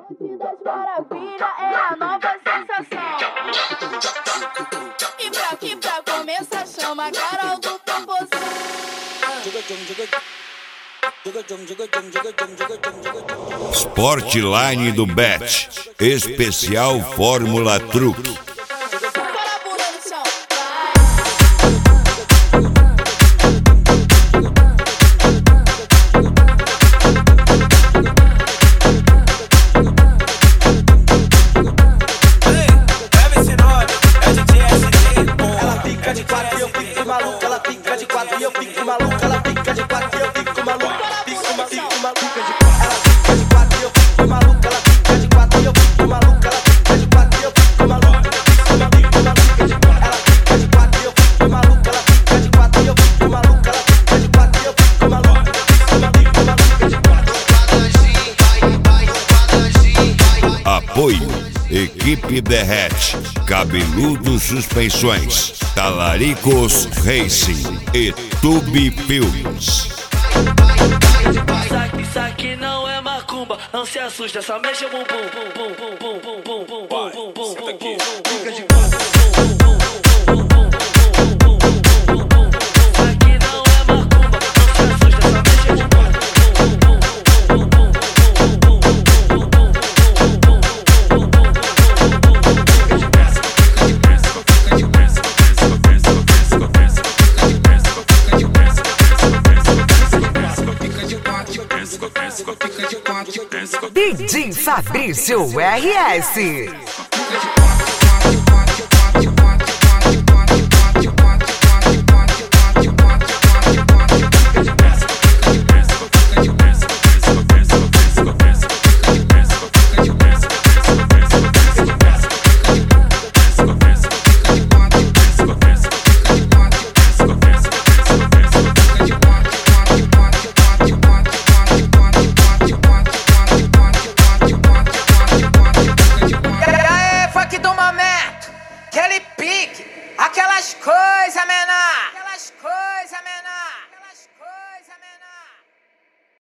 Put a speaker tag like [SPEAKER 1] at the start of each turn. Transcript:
[SPEAKER 1] Das maravilhas é a nova sensação. E pra começar, chama a Carol do Popozão.
[SPEAKER 2] Sportline do Bet, especial Fórmula Truque. Apoio: Equipe Derrete, Cabeludo Suspensões, Talaricos Racing e Tube Filmes.
[SPEAKER 3] Isso aqui não é macumba, não se assusta, só mexe o bumbum.
[SPEAKER 4] DJ Fabrício RS.
[SPEAKER 5] Aquelas cores.